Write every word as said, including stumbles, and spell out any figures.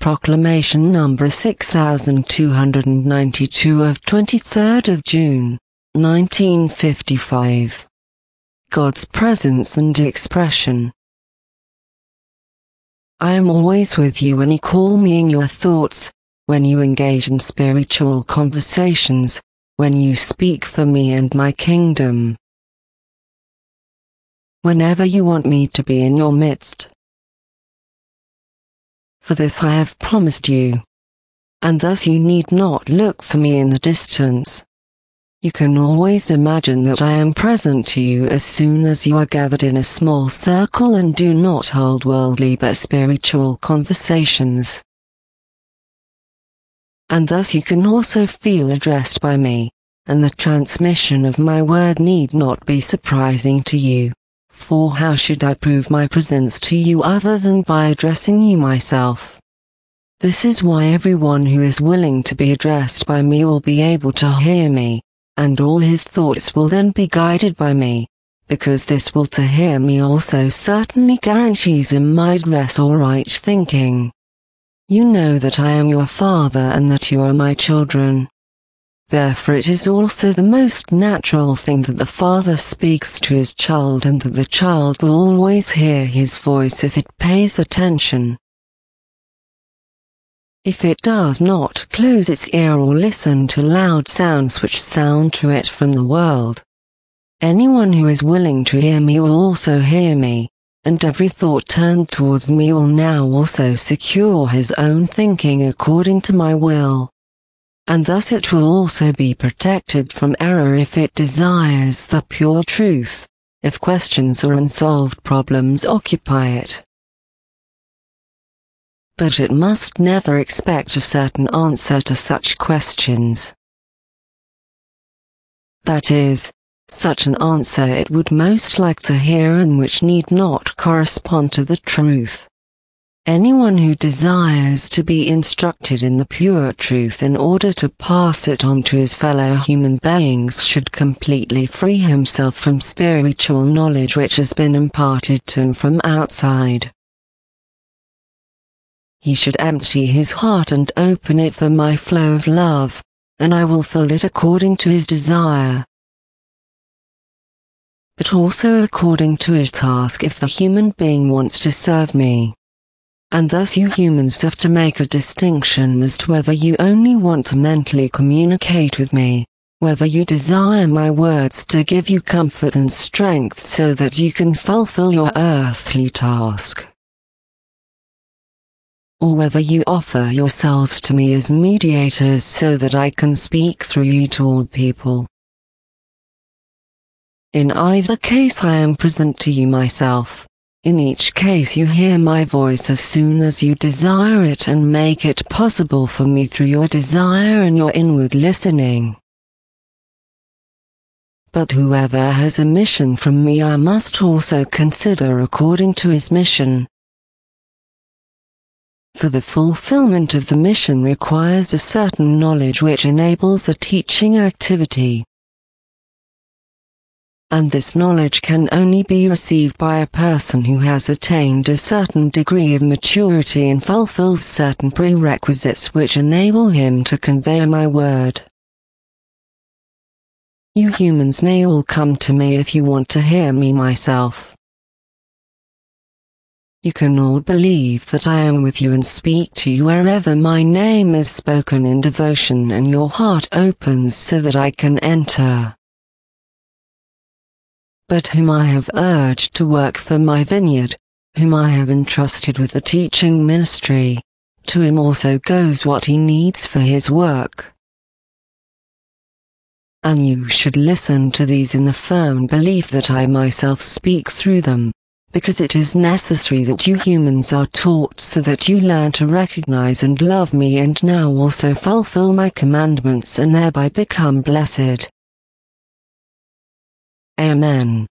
Proclamation number six thousand two hundred ninety-two of twenty-third of June, nineteen fifty-five. God's presence and expression. I am always with you when you call me in your thoughts, when you engage in spiritual conversations, when you speak for me and my kingdom. Whenever you want me to be in your midst. For this I have promised you, and thus you need not look for me in the distance. You can always imagine that I am present to you as soon as you are gathered in a small circle and do not hold worldly but spiritual conversations. And thus you can also feel addressed by me, and the transmission of my word need not be surprising to you. For how should I prove my presence to you other than by addressing you myself? This is why everyone who is willing to be addressed by me will be able to hear me, and all his thoughts will then be guided by me, because this will to hear me also certainly guarantees in my address or right thinking. You know that I am your Father and that you are my children. Therefore it is also the most natural thing that the Father speaks to his child and that the child will always hear his voice if it pays attention. If it does not close its ear or listen to loud sounds which sound to it from the world. Anyone who is willing to hear me will also hear me, and every thought turned towards me will now also secure his own thinking according to my will. And thus it will also be protected from error if it desires the pure truth, if questions or unsolved problems occupy it. But it must never expect a certain answer to such questions. That is, such an answer it would most like to hear and which need not correspond to the truth. Anyone who desires to be instructed in the pure truth in order to pass it on to his fellow human beings should completely free himself from spiritual knowledge which has been imparted to him from outside. He should empty his heart and open it for my flow of love, and I will fill it according to his desire, but also according to his task if the human being wants to serve me. And thus you humans have to make a distinction as to whether you only want to mentally communicate with me, whether you desire my words to give you comfort and strength so that you can fulfill your earthly task, or whether you offer yourselves to me as mediators so that I can speak through you to all people. In either case I am present to you myself. In each case you hear my voice as soon as you desire it and make it possible for me through your desire and your inward listening. But whoever has a mission from me I must also consider according to his mission. For the fulfillment of the mission requires a certain knowledge which enables a teaching activity. And this knowledge can only be received by a person who has attained a certain degree of maturity and fulfills certain prerequisites which enable him to convey my word. You humans may all come to me if you want to hear me myself. You can all believe that I am with you and speak to you wherever my name is spoken in devotion and your heart opens so that I can enter. But whom I have urged to work for my vineyard, whom I have entrusted with the teaching ministry, to him also goes what he needs for his work. And you should listen to these in the firm belief that I myself speak through them, because it is necessary that you humans are taught so that you learn to recognize and love me and now also fulfill my commandments and thereby become blessed. Amen.